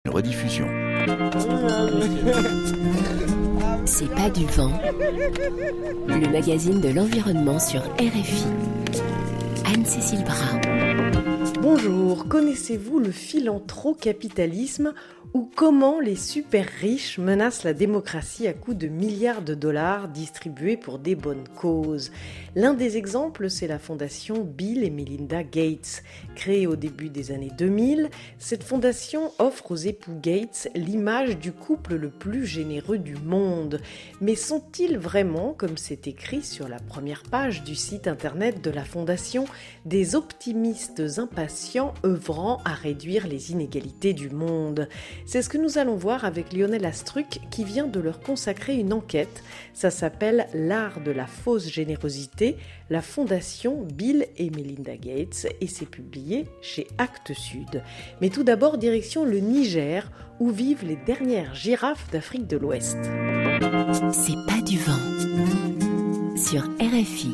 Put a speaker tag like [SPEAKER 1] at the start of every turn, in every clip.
[SPEAKER 1] Rediffusion.
[SPEAKER 2] C'est pas du vent. Le magazine de l'environnement sur RFI. Anne-Cécile Brun.
[SPEAKER 3] Bonjour, connaissez-vous le philanthrocapitalisme ou comment les super riches menacent la démocratie à coups de milliards de dollars distribués pour des bonnes causes? L'un des exemples, c'est la fondation Bill et Melinda Gates. Créée au début des années 2000, cette fondation offre aux époux Gates l'image du couple le plus généreux du monde. Mais sont-ils vraiment, comme c'est écrit sur la première page du site internet de la fondation, des optimistes impatients œuvrant à réduire les inégalités du monde? C'est ce que nous allons voir avec Lionel Astruc qui vient de leur consacrer une enquête. Ça s'appelle L'art de la fausse générosité, la fondation Bill et Melinda Gates et c'est publié chez Actes Sud. Mais tout d'abord, direction le Niger où vivent les dernières girafes d'Afrique de l'Ouest.
[SPEAKER 2] C'est pas du vent. Sur RFI.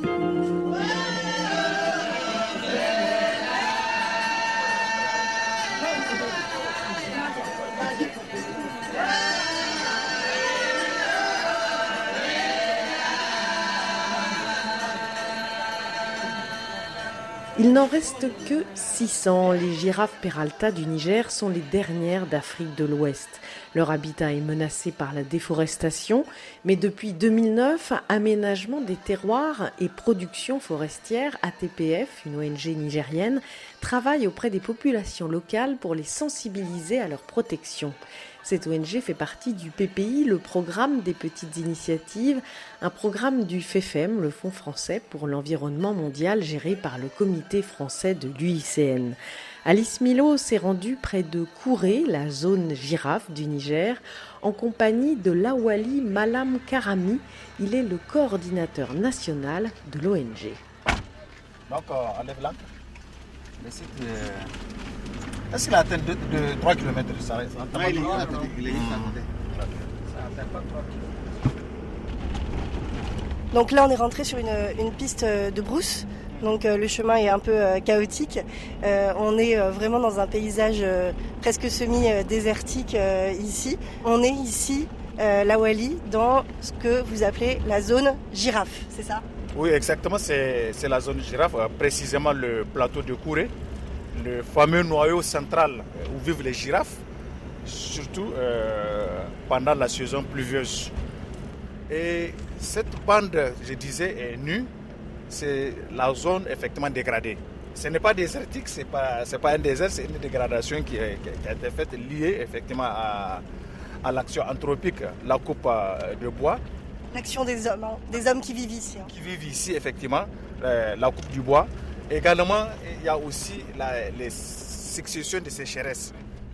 [SPEAKER 3] Il n'en reste que 600. Les girafes Peralta du Niger sont les dernières d'Afrique de l'Ouest. Leur habitat est menacé par la déforestation, mais depuis 2009, Aménagement des terroirs et production forestière, ATPF, une ONG nigérienne, travaille auprès des populations locales pour les sensibiliser à leur protection. Cette ONG fait partie du PPI, le programme des petites initiatives, un programme du FEFEM, le Fonds français pour l'environnement mondial géré par le comité français de l'UICN. Alice Milo s'est rendue près de Kouré, la zone girafe du Niger, en compagnie de Lawali Malam Karami. Il est le coordinateur national de l'ONG.
[SPEAKER 4] Donc, on lève l'ancre. Le site, est-ce qu'il a atteint de 3 km de ça? Il est juste à côté.
[SPEAKER 5] Donc là, on est rentré sur une piste de brousse. Donc le chemin est un peu chaotique. On est vraiment dans un paysage presque semi-désertique ici. On est ici, Lawali, dans ce que vous appelez la zone girafe, c'est ça?
[SPEAKER 4] Oui, exactement, c'est la zone girafe, précisément le plateau de Kouré, le fameux noyau central où vivent les girafes, surtout pendant la saison pluvieuse. Et cette bande, je disais, est nue. C'est la zone effectivement dégradée. Ce n'est pas désertique, c'est pas un désert, c'est une dégradation qui a été faite liée effectivement à l'action anthropique, la coupe de bois.
[SPEAKER 5] L'action des hommes qui vivent ici.
[SPEAKER 4] Qui vivent ici effectivement, la coupe du bois. Également, il y a aussi les successions de sécheresses.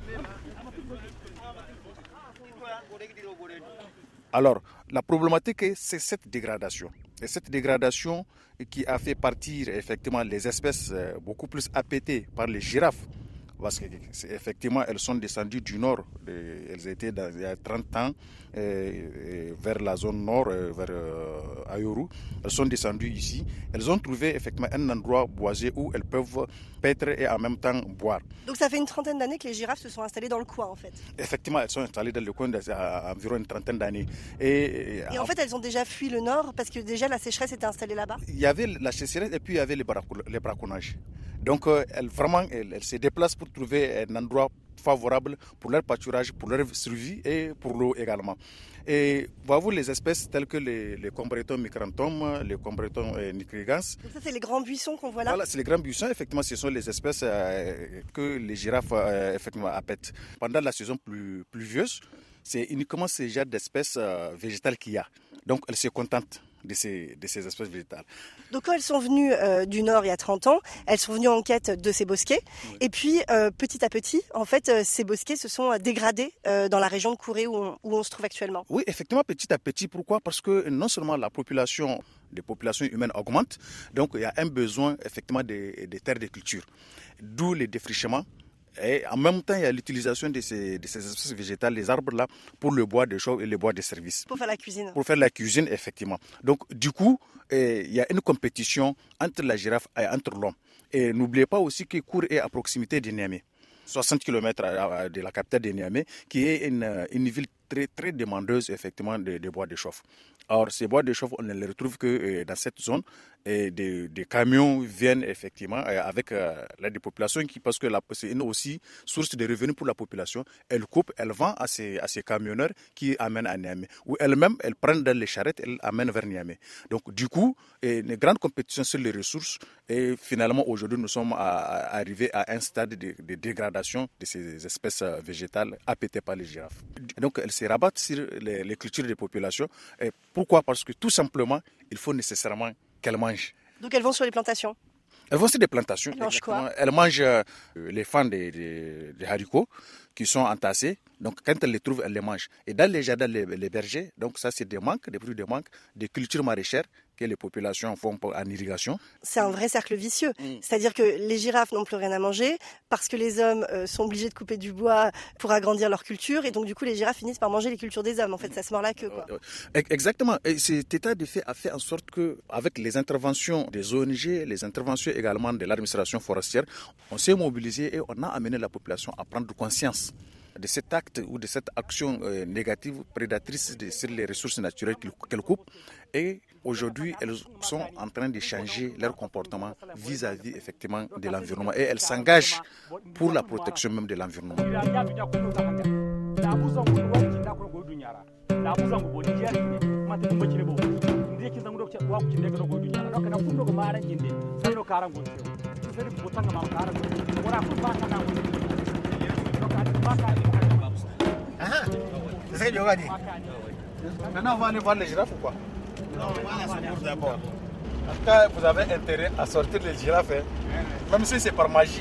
[SPEAKER 4] Alors, la problématique, c'est cette dégradation. Et cette dégradation qui a fait partir effectivement les espèces beaucoup plus appétées par les girafes. Parce qu'effectivement, elles sont descendues du nord. Elles étaient il y a 30 ans vers la zone nord, vers Ayoru. Elles sont descendues ici. Elles ont trouvé effectivement un endroit boisé où elles peuvent paître et en même temps boire.
[SPEAKER 5] Donc ça fait une trentaine d'années que les girafes se sont installées dans le coin en fait.
[SPEAKER 4] Effectivement, elles sont installées dans le coin à environ une trentaine d'années.
[SPEAKER 5] Et en fait, elles ont déjà fui le nord parce que déjà la sécheresse était installée là-bas.
[SPEAKER 4] Il y avait la sécheresse et puis il y avait les braconnages. Donc elles se déplacent pour trouver un endroit favorable pour leur pâturage, pour leur survie et pour l'eau également. Et voyez-vous les espèces telles que les combretum micranthum, les combretum nigrigans.
[SPEAKER 5] Donc ça c'est les grands buissons qu'on voit là.
[SPEAKER 4] Voilà, c'est les grands buissons. Effectivement, ce sont les espèces que les girafes effectivement appètent. Pendant la saison pluvieuse, c'est uniquement ce genre d'espèces végétales qu'il y a. Donc elles se contentent de ces espèces végétales.
[SPEAKER 5] Donc quand elles sont venues du nord il y a 30 ans, elles sont venues en quête de ces bosquets. Oui. Et puis petit à petit, en fait, ces bosquets se sont dégradés dans la région de Kouré où on se trouve actuellement.
[SPEAKER 4] Oui, effectivement, petit à petit. Pourquoi? Parce que non seulement les populations humaines augmentent, donc il y a un besoin effectivement des terres de culture. D'où les défrichements. Et en même temps, il y a l'utilisation de ces espèces végétales, les arbres là, pour le bois de chaux et le bois de service.
[SPEAKER 5] Pour faire la cuisine.
[SPEAKER 4] Pour faire la cuisine, effectivement. Donc, du coup, il y a une compétition entre la girafe et entre l'homme. Et n'oubliez pas aussi que Kour est à proximité de Niamey. 60 km de la capitale de Niamey, qui est une ville très, très demandeuse effectivement de bois de chauffe. Or, ces bois de chauffe, on ne les retrouve que dans cette zone. Et des camions viennent effectivement avec l'aide des populations, parce que c'est une aussi source de revenus pour la population. Elle coupe, elle vend à ces camionneurs qui amènent à Niamey. Ou elles-mêmes, elles prennent dans les charrettes, elles amènent vers Niamey. Donc, du coup, une grande compétition sur les ressources. Et finalement, aujourd'hui, nous sommes arrivés à un stade de dégradation de ces espèces végétales appétées par les girafes. Donc, elles se rabattent sur les cultures des populations. Et pourquoi ? Parce que tout simplement, il faut nécessairement qu'elles mangent.
[SPEAKER 5] Donc elles vont sur les plantations?
[SPEAKER 4] Elles vont sur des plantations.
[SPEAKER 5] Elles mangent quoi?
[SPEAKER 4] Elles mangent les fans des haricots qui sont entassés. Donc quand elles les trouvent, elles les mangent. Et dans les jardins, les bergers, donc ça c'est des fruits de manque, des cultures maraîchères que les populations font en irrigation.
[SPEAKER 5] C'est un vrai cercle vicieux. C'est-à-dire que les girafes n'ont plus rien à manger parce que les hommes sont obligés de couper du bois pour agrandir leur culture. Et donc du coup, les girafes finissent par manger les cultures des hommes. En fait, ça se mord la queue, quoi.
[SPEAKER 4] Exactement. Et cet état de fait a fait en sorte que, avec les interventions des ONG, les interventions également de l'administration forestière, on s'est mobilisé et on a amené la population à prendre conscience de cet acte ou de cette action négative, prédatrice sur les ressources naturelles qu'elles coupent. Et aujourd'hui, elles sont en train de changer leur comportement vis-à-vis effectivement de l'environnement. Et elles s'engagent pour la protection même de l'environnement. Maintenant, on va aller voir les girafes ou quoi? Non, on va la secourir d'abord. En tout cas, vous avez intérêt à sortir les girafes, hein? Même si c'est par magie.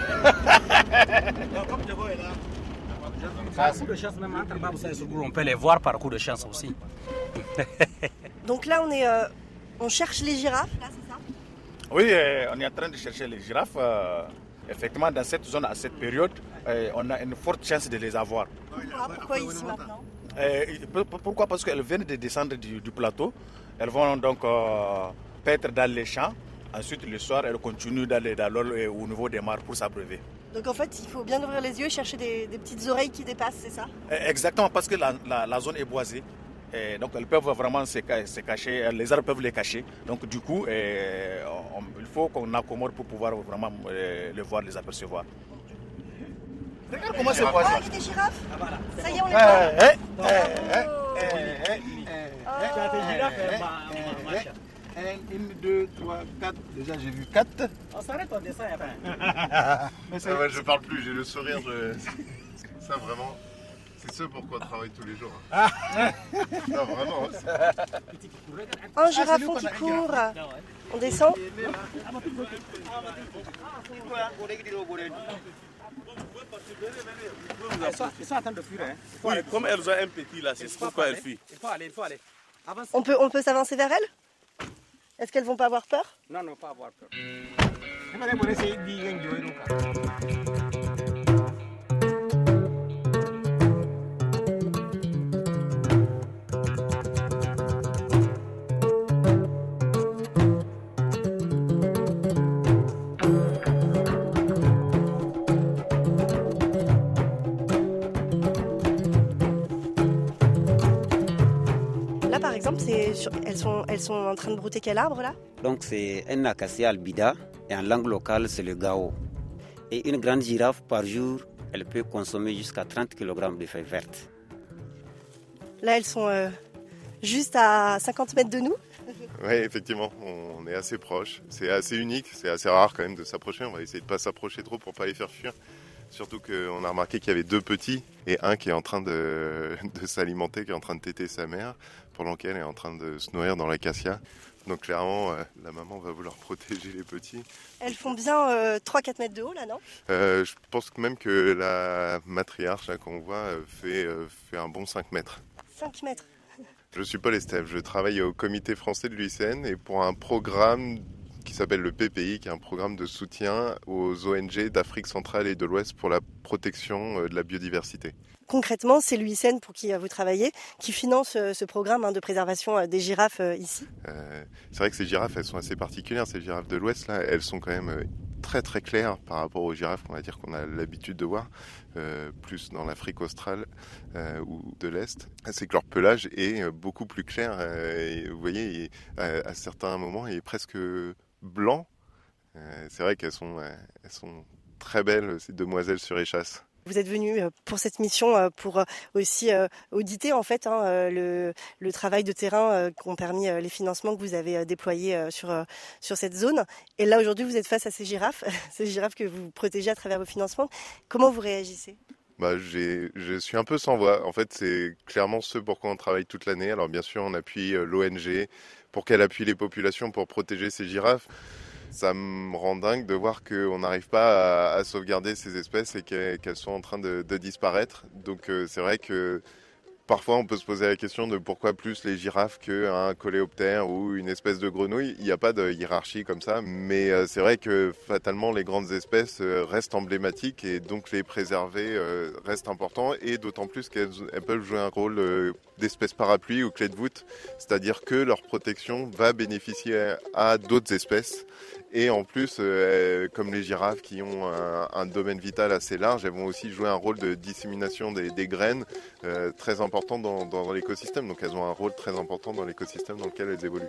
[SPEAKER 4] Comme Diego est là.
[SPEAKER 1] Par coup de chance, même entre Baboussa et Sougourou, on peut les voir par coup de chance aussi.
[SPEAKER 5] Donc là, on cherche les girafes, là, c'est ça?
[SPEAKER 4] Oui, on est en train de chercher les girafes. Effectivement, dans cette zone, à cette période, on a une forte chance de les avoir.
[SPEAKER 5] Pourquoi ici maintenant?
[SPEAKER 4] Pourquoi? Parce qu'elles viennent de descendre du plateau. Elles vont donc paître dans les champs. Ensuite, le soir, elles continuent au niveau des mares pour s'abreuver.
[SPEAKER 5] Donc en fait, il faut bien ouvrir les yeux et chercher des petites oreilles qui dépassent, c'est ça?
[SPEAKER 4] Exactement, parce que la zone est boisée. Et donc elles peuvent vraiment se cacher, les arbres peuvent les cacher. Donc du coup, il faut qu'on accommode pour pouvoir vraiment les voir, les apercevoir. Regarde comment c'est boisé.
[SPEAKER 5] Ah, il y a des girafes. Ça y est, on les voit.
[SPEAKER 4] Une, deux, trois, quatre. Déjà, j'ai vu 4.
[SPEAKER 1] On s'arrête, on descend.
[SPEAKER 6] Je parle plus, j'ai le sourire de... Ça, vraiment, c'est ce pourquoi on travaille tous les jours. Non, vraiment.
[SPEAKER 5] Un girafon qui court. On descend.
[SPEAKER 1] Ils sont en train de fuir. Hein.
[SPEAKER 7] Oui, comme elles ont un petit là, c'est pourquoi elles fuient.
[SPEAKER 1] Il faut aller. Avance.
[SPEAKER 5] On peut s'avancer vers elles? Est-ce qu'elles vont pas avoir peur?
[SPEAKER 1] Non, pas avoir peur.
[SPEAKER 5] Là, par exemple, elles sont en train de brouter quel arbre là?
[SPEAKER 8] Donc c'est un acacia albida et en langue locale c'est le gao. Et une grande girafe par jour, elle peut consommer jusqu'à 30 kg de feuilles vertes.
[SPEAKER 5] Là, elles sont juste à 50 mètres de nous.
[SPEAKER 6] Oui, effectivement, on est assez proche. C'est assez unique, c'est assez rare quand même de s'approcher. On va essayer de ne pas s'approcher trop pour ne pas les faire fuir. Surtout qu'on a remarqué qu'il y avait 2 petits et un qui est en train de s'alimenter, qui est en train de téter sa mère, pendant qu'elle est en train de se nourrir dans l'acacia. Donc clairement, la maman va vouloir protéger les petits.
[SPEAKER 5] Elles font bien 3-4 mètres de haut là, non?
[SPEAKER 6] Je pense même que la matriarche là, qu'on voit fait un bon 5 mètres.
[SPEAKER 5] 5 mètres.
[SPEAKER 6] Je suis Paul Estève, je travaille au comité français de l'UICN et pour un programme qui s'appelle le PPI, qui est un programme de soutien aux ONG d'Afrique centrale et de l'Ouest pour la protection de la biodiversité.
[SPEAKER 5] Concrètement, c'est l'UICN pour qui vous travaillez, qui finance ce programme de préservation des girafes ici.
[SPEAKER 6] C'est vrai que ces girafes, elles sont assez particulières, ces girafes de l'Ouest, là, elles sont quand même très très claires par rapport aux girafes, on va dire qu'on a l'habitude de voir, plus dans l'Afrique australe ou de l'Est. C'est que leur pelage est beaucoup plus clair. Et vous voyez, à certains moments, il est presque blanc. C'est vrai qu'elles sont très belles, ces demoiselles sur échasse.
[SPEAKER 5] Vous êtes venu pour cette mission pour aussi auditer en fait le travail de terrain qu'ont permis les financements que vous avez déployés sur cette zone. Et là aujourd'hui vous êtes face à ces girafes que vous protégez à travers vos financements. Comment vous réagissez ?
[SPEAKER 6] Je suis un peu sans voix. En fait, c'est clairement ce pourquoi on travaille toute l'année. Alors bien sûr, on appuie l'ONG pour qu'elle appuie les populations pour protéger ces girafes. Ça me rend dingue de voir qu'on n'arrive pas à sauvegarder ces espèces et qu'elles sont en train de disparaître. Donc c'est vrai que parfois on peut se poser la question de pourquoi plus les girafes qu'un coléoptère ou une espèce de grenouille. Il n'y a pas de hiérarchie comme ça, mais c'est vrai que fatalement les grandes espèces restent emblématiques et donc les préserver reste important, et d'autant plus qu'elles peuvent jouer un rôle d'espèces parapluie ou clé de voûte, c'est-à-dire que leur protection va bénéficier à d'autres espèces. Et en plus, comme les girafes qui ont un domaine vital assez large, elles vont aussi jouer un rôle de dissémination des graines très important dans l'écosystème. Donc elles ont un rôle très important dans l'écosystème dans lequel elles évoluent.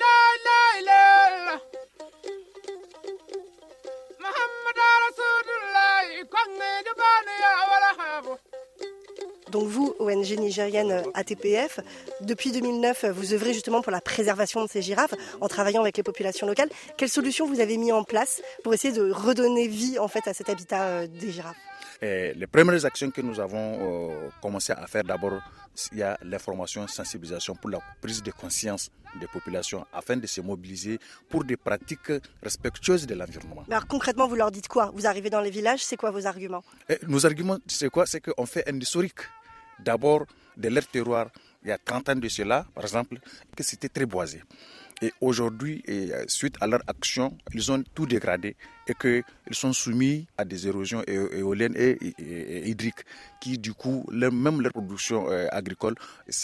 [SPEAKER 5] Donc vous, ONG nigérienne ATPF, depuis 2009, vous œuvrez justement pour la préservation de ces girafes en travaillant avec les populations locales. Quelles solutions vous avez mis en place pour essayer de redonner vie en fait à cet habitat des girafes ?
[SPEAKER 9] Les premières actions que nous avons commencé à faire, d'abord, il y a l'information, sensibilisation pour la prise de conscience des populations afin de se mobiliser pour des pratiques respectueuses de l'environnement.
[SPEAKER 5] Alors concrètement, vous leur dites quoi ? Vous arrivez dans les villages, c'est quoi vos arguments ?
[SPEAKER 9] Nos arguments, c'est quoi ? C'est qu'on fait un historique. D'abord, de leur terroir, il y a 30 ans de cela, par exemple, que c'était très boisé. Et aujourd'hui, suite à leur action, ils ont tout dégradé et qu'ils sont soumis à des érosions éoliennes et hydriques qui, du coup, même leur production agricole,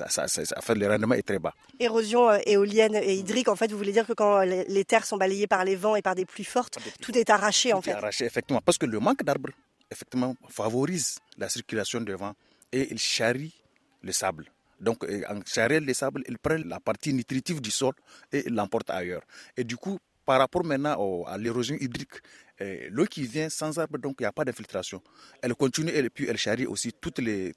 [SPEAKER 9] le rendement est très bas.
[SPEAKER 5] Érosion éolienne et hydrique, en fait, vous voulez dire que quand les terres sont balayées par les vents et par des pluies fortes, tout est arraché en fait ?
[SPEAKER 9] Tout est arraché, effectivement, parce que le manque d'arbres, effectivement, favorise la circulation des vents et il charrie le sable. Donc, en charriant le sable, il prend la partie nutritive du sol et il l'emporte ailleurs. Et du coup, par rapport maintenant à l'érosion hydrique, l'eau qui vient sans arbre, donc il n'y a pas d'infiltration. Elle continue et puis elle charrie aussi tous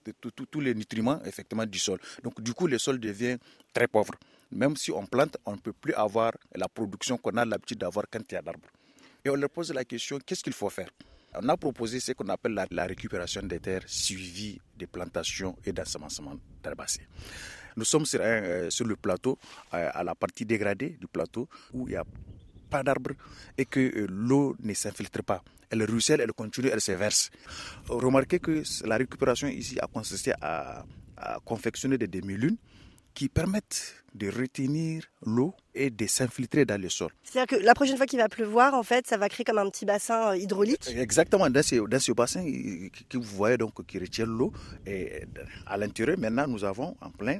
[SPEAKER 9] les nutriments effectivement du sol. Donc, du coup, le sol devient très pauvre. Même si on plante, on ne peut plus avoir la production qu'on a l'habitude d'avoir quand il y a d'arbres. Et on leur pose la question, qu'est-ce qu'il faut faire ? On a proposé ce qu'on appelle la récupération des terres suivie des plantations et d'ensemencement d'herbacées. Nous sommes sur le plateau, à la partie dégradée du plateau, où il n'y a pas d'arbres et que l'eau ne s'infiltre pas. Elle ruisselle, elle continue, elle se verse. Remarquez que la récupération ici a consisté à confectionner des demi-lunes qui permettent de retenir l'eau et de s'infiltrer dans le sol.
[SPEAKER 5] C'est-à-dire que la prochaine fois qu'il va pleuvoir, en fait, ça va créer comme un petit bassin hydraulique.
[SPEAKER 9] Exactement, dans ce bassin que vous voyez donc qui retient l'eau. Et à l'intérieur, maintenant, nous avons en plein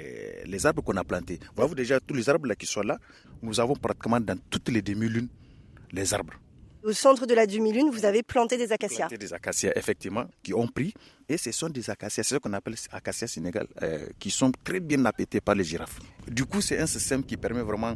[SPEAKER 9] les arbres qu'on a plantés. Voyez-vous déjà tous les arbres là qui sont là, nous avons pratiquement dans toutes les demi-lunes les arbres.
[SPEAKER 5] Au centre de la demi-lune, vous avez planté des acacias.
[SPEAKER 9] Planté des acacias, effectivement, qui ont pris. Et ce sont des acacias, c'est ce qu'on appelle acacias sénégal, qui sont très bien appétés par les girafes. Du coup, c'est un système qui permet vraiment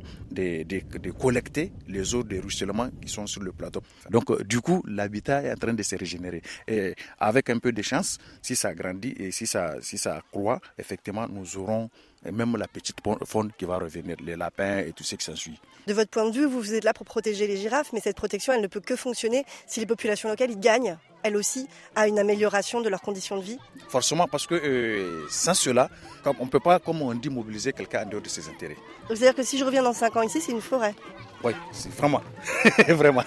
[SPEAKER 9] de collecter les eaux de ruissellement qui sont sur le plateau. Donc, du coup, l'habitat est en train de se régénérer. Et avec un peu de chance, si ça grandit et si ça croît, effectivement, nous aurons même la petite faune qui va revenir, les lapins et tout ce qui s'ensuit.
[SPEAKER 5] De votre point de vue, vous êtes là pour protéger les girafes, mais cette protection, elle ne peut que fonctionner si les populations locales y gagnent, elles aussi, à une amélioration de leurs conditions de vie.
[SPEAKER 9] Forcément, parce que sans cela, on ne peut pas, comme on dit, mobiliser quelqu'un en dehors de ses intérêts.
[SPEAKER 5] Donc, c'est-à-dire que si je reviens dans 5 ans ici, c'est une forêt.
[SPEAKER 9] Oui, c'est vraiment. Vraiment.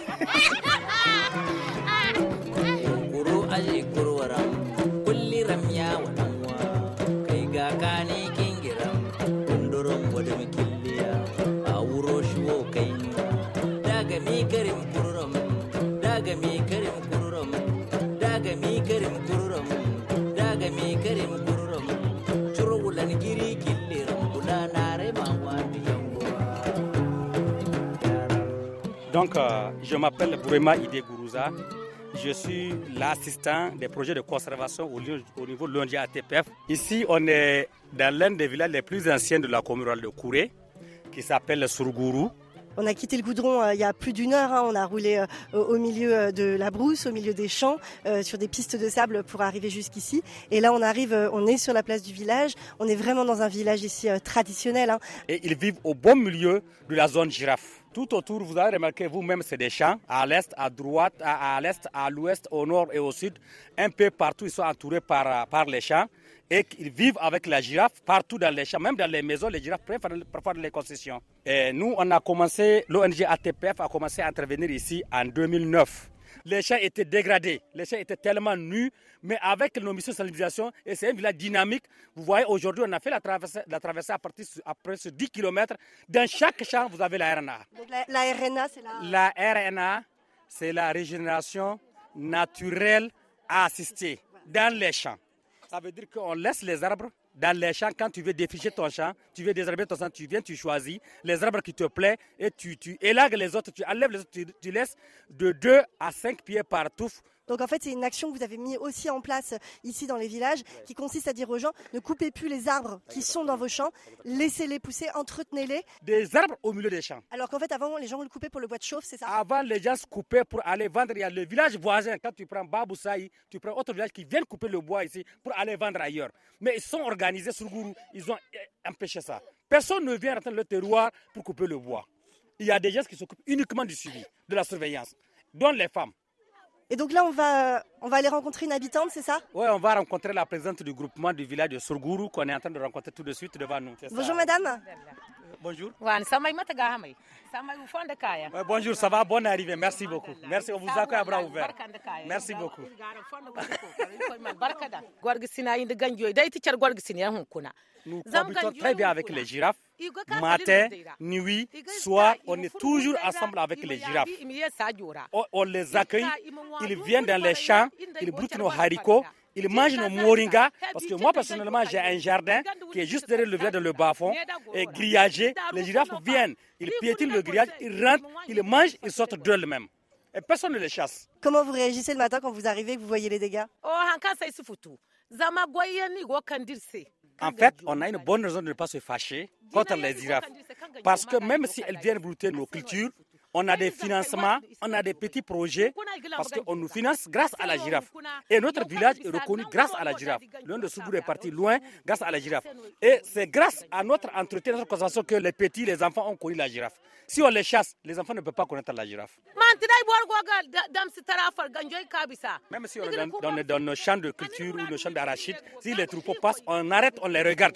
[SPEAKER 1] Donc, je m'appelle Bourema Ide Gourouza. Je suis l'assistant des projets de conservation au niveau de l'ONG ATPF. Ici, on est dans l'un des villages les plus anciens de la commune rurale de Kouré, qui s'appelle Surgourou.
[SPEAKER 5] On a quitté le goudron il y a plus d'1 heure. On a roulé au milieu de la brousse, au milieu des champs, sur des pistes de sable pour arriver jusqu'ici. Et là, on est sur la place du village. On est vraiment dans un village ici traditionnel.
[SPEAKER 1] Et ils vivent au bon milieu de la zone girafe. Tout autour, vous avez remarqué vous-même, c'est des champs. À l'est, à droite, à l'est, à l'ouest, au nord et au sud. Un peu partout, ils sont entourés par les champs. Et ils vivent avec la girafe partout dans les champs, même dans les maisons, les girafes prennent parfois les concessions. Et nous, l'ONG ATPF a commencé à intervenir ici en 2009. Les champs étaient dégradés, les champs étaient tellement nus, mais avec nos missions de sensibilisation, et c'est un village dynamique. Vous voyez, aujourd'hui, on a fait la traversée après ce 10 km. Dans chaque champ, vous avez la RNA.
[SPEAKER 5] Donc la RNA, c'est
[SPEAKER 1] La RNA, c'est la régénération naturelle assistée dans les champs. Ça veut dire qu'on laisse les arbres dans les champs. Quand tu veux défricher ton champ, tu veux désherber ton champ, tu viens, tu choisis les arbres qui te plaisent et tu élagues les autres, tu enlèves les autres, tu laisses de 2 à 5 pieds par touffe.
[SPEAKER 5] Donc en fait, c'est une action que vous avez mis aussi en place ici dans les villages qui consiste à dire aux gens ne coupez plus les arbres qui sont dans vos champs, laissez-les pousser, entretenez-les.
[SPEAKER 1] Des arbres au milieu des champs.
[SPEAKER 5] Alors qu'en fait, avant, les gens le coupaient pour le bois de chauffe, c'est ça?
[SPEAKER 1] Avant, les gens se coupaient pour aller vendre. Il y a le village voisin, quand tu prends Babousaï, tu prends autre village qui viennent couper le bois ici pour aller vendre ailleurs. Mais ils sont organisés sur Gourou, ils ont empêché ça. Personne ne vient rentrer dans le terroir pour couper le bois. Il y a des gens qui s'occupent uniquement du suivi, de la surveillance, dont les femmes.
[SPEAKER 5] Et donc là, on va aller rencontrer une habitante, c'est ça?
[SPEAKER 1] Oui, on va rencontrer la présidente du groupement du village de Surgourou qu'on est en train de rencontrer tout de suite devant nous.
[SPEAKER 5] Bonjour madame.
[SPEAKER 1] Bonjour. Bonjour, ça va? Bonne arrivée, merci beaucoup. Merci, on vous accueille à bras ouverts. Merci beaucoup. Nous cohabitons très bien avec les girafes. Matin, nuit, soir, on est toujours ensemble avec les girafes. On les accueille, ils viennent dans les champs, ils broutent nos haricots, ils mangent nos moringas. Parce que moi, personnellement, j'ai un jardin qui est juste derrière le village de Le Bas-Fond, et grillagé. Les girafes viennent, ils piétinent le grillage, ils rentrent, ils mangent, ils sortent d'eux-mêmes. Et personne ne les chasse.
[SPEAKER 5] Comment vous réagissez le matin quand vous arrivez et que vous voyez les dégâts?
[SPEAKER 1] En fait, on a une bonne raison de ne pas se fâcher contre les girafes. Parce que même si elles viennent brouter nos cultures, on a des financements, on a des petits projets, parce qu'on nous finance grâce à la girafe. Et notre village est reconnu grâce à la girafe. L'un de Surgourou est parti loin grâce à la girafe. Et c'est grâce à notre entretien, notre conservation que les petits, les enfants ont connu la girafe. Si on les chasse, les enfants ne peuvent pas connaître la girafe. Même si on est dans nos champs de culture ou nos champs d'arachide, si les troupeaux passent, on arrête, on les regarde.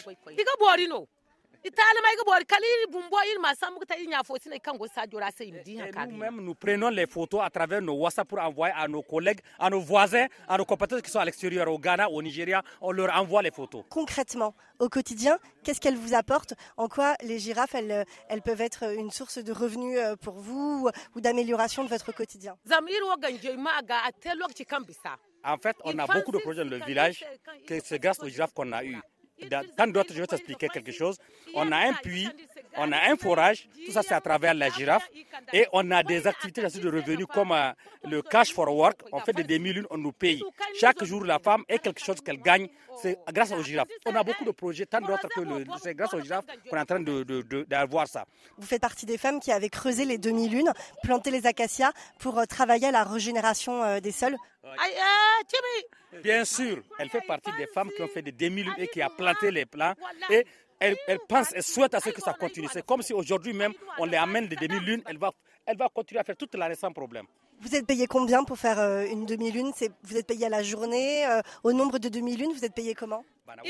[SPEAKER 1] Nous-mêmes, nous prenons les photos à travers nos WhatsApp pour envoyer à nos collègues, à nos voisins, à nos compatriotes qui sont à l'extérieur, au Ghana, au Nigeria. On leur envoie les photos.
[SPEAKER 5] Concrètement, au quotidien, qu'est-ce qu'elles vous apportent? En quoi les girafes, elles peuvent être une source de revenus pour vous ou d'amélioration de votre quotidien?
[SPEAKER 1] En fait, on a beaucoup de projets dans le village, c'est grâce aux girafes qu'on a eu. Dans d'autres, je vais t'expliquer quelque chose. On a un puits, on a un forage, tout ça c'est à travers la girafe. Et on a des activités de revenus comme le cash for work. On fait des demi-lunes, on nous paye. Chaque jour, la femme a quelque chose qu'elle gagne, c'est grâce aux girafes. On a beaucoup de projets, tant d'autres que c'est grâce aux girafes qu'on est en train d'avoir ça.
[SPEAKER 5] Vous faites partie des femmes qui avaient creusé les demi-lunes, planté les acacias pour travailler à la régénération des sols.
[SPEAKER 1] Bien sûr, elle fait partie des femmes qui ont fait des demi-lunes et qui a planté les plants. Et elle pense, elle souhaite à ce que ça continue. C'est comme si aujourd'hui même, on les amène des demi-lunes, elle va continuer à faire toute l'année sans problème.
[SPEAKER 5] Vous êtes payé combien pour faire une demi-lune? Vous êtes payé à la journée, au nombre de demi-lunes, vous êtes payé comment?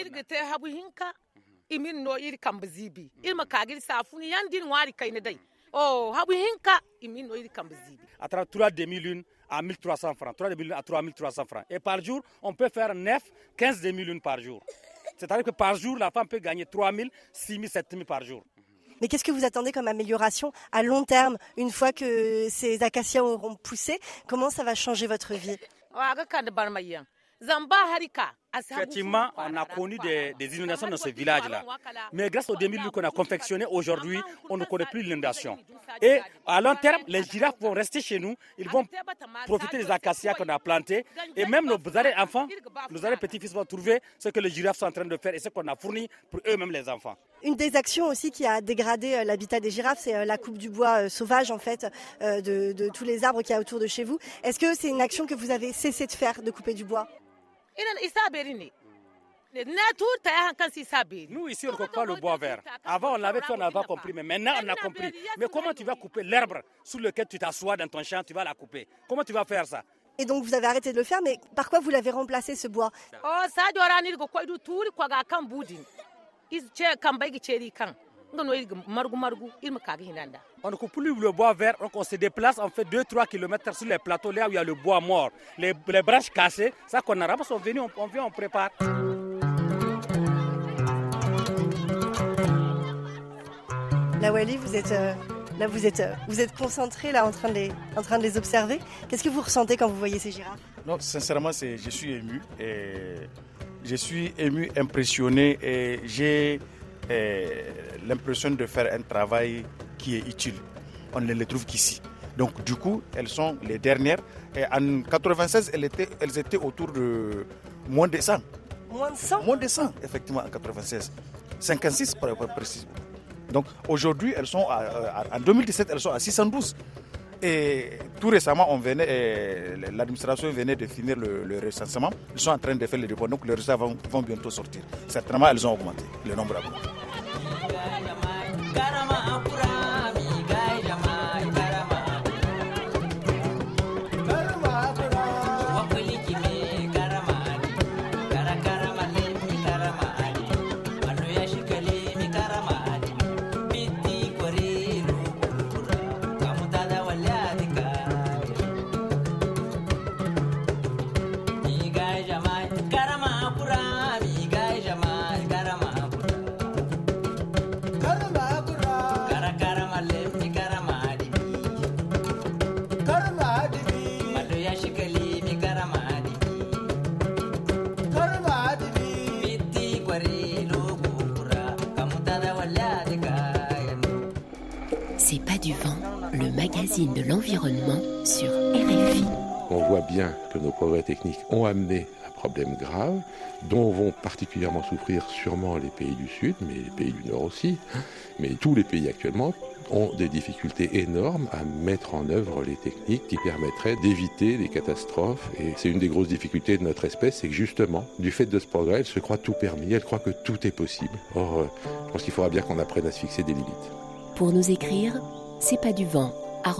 [SPEAKER 1] À travers 3 demi-lunes à 1300 francs, 3 demi-lunes à 3300 francs. Et par jour, on peut faire 15 demi-lunes par jour. C'est-à-dire que par jour, la femme peut gagner 3 000, 6 000, 7 000 par jour.
[SPEAKER 5] Mais qu'est-ce que vous attendez comme amélioration à long terme, une fois que ces acacias auront poussé? Comment ça va changer votre vie?
[SPEAKER 1] Effectivement, on a connu des inondations dans ce village-là. Mais grâce aux 2000 qu'on a confectionnés aujourd'hui, on ne connaît plus l'inondation. Et à long terme, les girafes vont rester chez nous. Ils vont profiter des acacias qu'on a plantés. Et même nos enfants, nos petits-fils vont trouver ce que les girafes sont en train de faire et ce qu'on a fourni pour eux-mêmes les enfants.
[SPEAKER 5] Une des actions aussi qui a dégradé l'habitat des girafes, c'est la coupe du bois sauvage en fait, de tous les arbres qu'il y a autour de chez vous. Est-ce que c'est une action que vous avez cessé de faire, de couper du bois ?
[SPEAKER 1] Nous ici on ne coupe pas le bois vert. Avant on l'avait fait, on n'avait pas compris, mais maintenant on a compris. Mais comment tu vas couper l'herbe sur lequel tu t'assois dans ton champ, tu vas la couper? Comment tu vas faire ça?
[SPEAKER 5] Et donc vous avez arrêté de le faire, mais par quoi vous l'avez remplacé ce bois?
[SPEAKER 1] On ne coupe plus le bois vert, donc on se déplace, on fait 2-3 km sur les plateaux là où il y a le bois mort. Les branches cassées, ça qu'on a ramassé, on vient, on prépare.
[SPEAKER 5] La Wally, vous êtes concentré là en train de les observer. Qu'est-ce que vous ressentez quand vous voyez ces girafes?
[SPEAKER 4] Non, sincèrement, je suis ému. Je suis ému, impressionné et j'ai l'impression de faire un travail qui est utile. On ne les trouve qu'ici. Donc du coup, elles sont les dernières. Et en 1996, elles étaient autour de moins de 100.
[SPEAKER 5] Moins de 100?
[SPEAKER 4] Moins de 100, effectivement, en 1996. 56 précisément. Donc aujourd'hui, elles sont en 2017, elles sont à 612. Et tout récemment, l'administration venait de finir le recensement. Ils sont en train de faire le dépôt. Donc les résultats vont bientôt sortir. Certainement, elles ont augmenté. Le nombre a augmenté.
[SPEAKER 2] C'est pas du vent, le magazine de l'environnement sur RFI.
[SPEAKER 10] On voit bien que nos progrès techniques ont amené un problème grave, dont vont particulièrement souffrir sûrement les pays du Sud, mais les pays du Nord aussi. Mais tous les pays actuellement ont des difficultés énormes à mettre en œuvre les techniques qui permettraient d'éviter les catastrophes. Et c'est une des grosses difficultés de notre espèce, c'est que justement, du fait de ce progrès, elle se croit tout permis, elle croit que tout est possible. Or, je pense qu'il faudra bien qu'on apprenne à se fixer des limites.
[SPEAKER 2] Pour nous écrire, c'est pas du vent,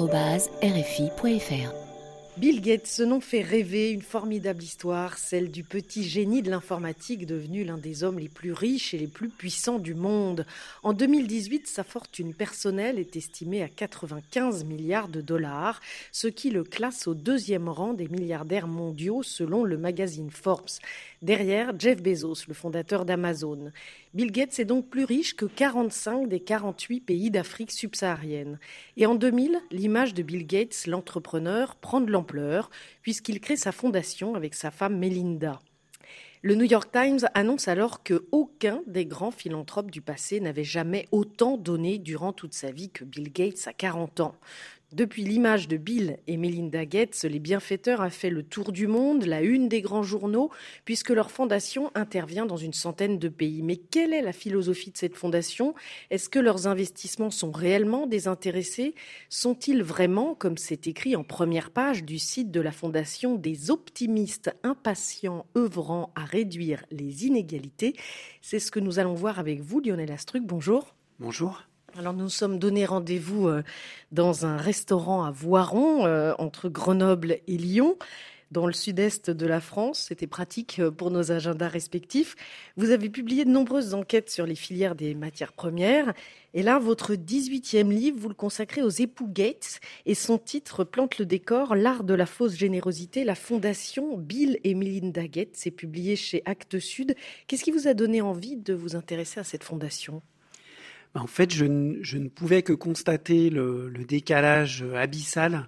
[SPEAKER 2] @rfi.fr.
[SPEAKER 3] Bill Gates, ce nom fait rêver, une formidable histoire, celle du petit génie de l'informatique devenu l'un des hommes les plus riches et les plus puissants du monde. En 2018, sa fortune personnelle est estimée à 95 milliards de dollars, ce qui le classe au 2e rang des milliardaires mondiaux selon le magazine Forbes. Derrière, Jeff Bezos, le fondateur d'Amazon. Bill Gates est donc plus riche que 45 des 48 pays d'Afrique subsaharienne. Et en 2000, l'image de Bill Gates, l'entrepreneur, prend de l'ampleur puisqu'il crée sa fondation avec sa femme Melinda. Le New York Times annonce alors qu'aucun des grands philanthropes du passé n'avait jamais autant donné durant toute sa vie que Bill Gates à 40 ans. Depuis l'image de Bill et Melinda Gates, les bienfaiteurs ont fait le tour du monde, la une des grands journaux, puisque leur fondation intervient dans une centaine de pays. Mais quelle est la philosophie de cette fondation? Est-ce que leurs investissements sont réellement désintéressés? Sont-ils vraiment, comme c'est écrit en première page du site de la fondation, des optimistes impatients œuvrant à réduire les inégalités? C'est ce que nous allons voir avec vous, Lionel Astruc. Bonjour.
[SPEAKER 11] Bonjour.
[SPEAKER 3] Alors nous nous sommes donné rendez-vous dans un restaurant à Voiron, entre Grenoble et Lyon, dans le sud-est de la France. C'était pratique pour nos agendas respectifs. Vous avez publié de nombreuses enquêtes sur les filières des matières premières. Et là, votre 18e livre, vous le consacrez aux époux Gates. Et son titre plante le décor, L'art de la fausse générosité, la fondation Bill et Melinda Gates. C'est publié chez Actes Sud. Qu'est-ce qui vous a donné envie de vous intéresser à cette fondation ?
[SPEAKER 11] En fait, je ne pouvais que constater le décalage abyssal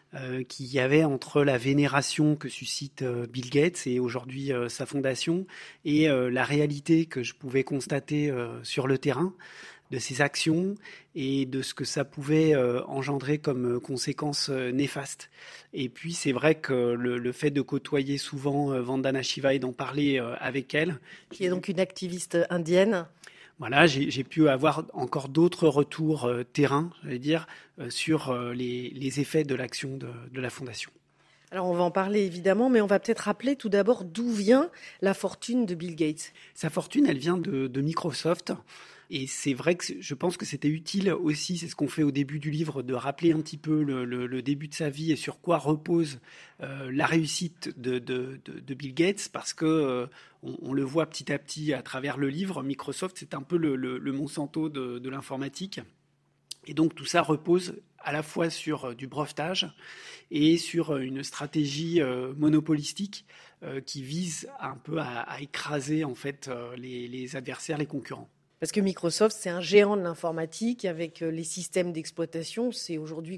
[SPEAKER 11] qu'il y avait entre la vénération que suscite Bill Gates et aujourd'hui sa fondation et la réalité que je pouvais constater sur le terrain de ses actions et de ce que ça pouvait engendrer comme conséquences néfastes. Et puis c'est vrai que le fait de côtoyer souvent Vandana Shiva et d'en parler avec elle,
[SPEAKER 3] qui est donc une activiste indienne.
[SPEAKER 11] Voilà, j'ai pu avoir encore d'autres retours terrain, j'allais dire, sur les effets de l'action de la Fondation.
[SPEAKER 3] Alors on va en parler évidemment, mais on va peut-être rappeler tout d'abord d'où vient la fortune de Bill Gates.
[SPEAKER 11] Sa fortune, elle vient de Microsoft. Et c'est vrai que je pense que c'était utile aussi, c'est ce qu'on fait au début du livre, de rappeler un petit peu le début de sa vie et sur quoi repose la réussite de Bill Gates, parce que on le voit petit à petit à travers le livre. Microsoft, c'est un peu le Monsanto de l'informatique. Et donc tout ça repose à la fois sur du brevetage et sur une stratégie monopolistique qui vise un peu à écraser en fait les adversaires, les concurrents.
[SPEAKER 3] Parce que Microsoft, c'est un géant de l'informatique avec les systèmes d'exploitation. C'est aujourd'hui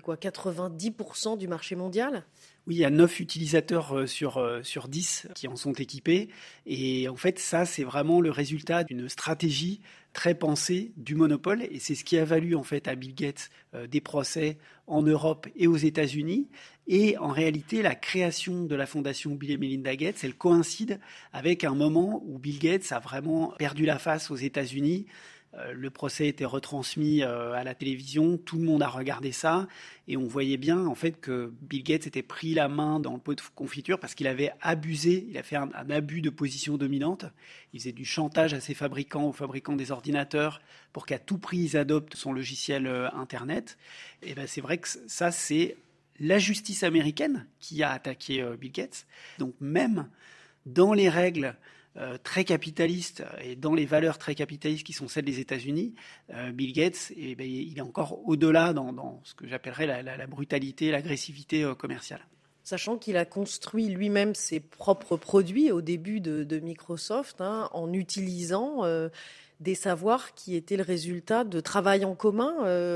[SPEAKER 3] 90% du marché mondial ?
[SPEAKER 11] Oui, il y a 9 utilisateurs sur 10 qui en sont équipés. Et en fait, ça, c'est vraiment le résultat d'une stratégie très pensée du monopole. Et c'est ce qui a valu en fait à Bill Gates des procès en Europe et aux États-Unis. Et en réalité, la création de la fondation Bill et Melinda Gates, elle coïncide avec un moment où Bill Gates a vraiment perdu la face aux États-Unis. Le procès était retransmis à la télévision, tout le monde a regardé ça et on voyait bien en fait que Bill Gates était pris la main dans le pot de confiture parce qu'il avait abusé, il a fait un abus de position dominante. Il faisait du chantage à ses fabricants, aux fabricants des ordinateurs pour qu'à tout prix ils adoptent son logiciel Internet. Et ben c'est vrai que ça c'est la justice américaine qui a attaqué Bill Gates. Donc même dans les règles très capitalistes et dans les valeurs très capitalistes qui sont celles des États-Unis, Bill Gates, il est encore au-delà dans ce que j'appellerais la brutalité, l'agressivité commerciale.
[SPEAKER 3] Sachant qu'il a construit lui-même ses propres produits au début de Microsoft, en utilisant des savoirs qui étaient le résultat de travail en commun,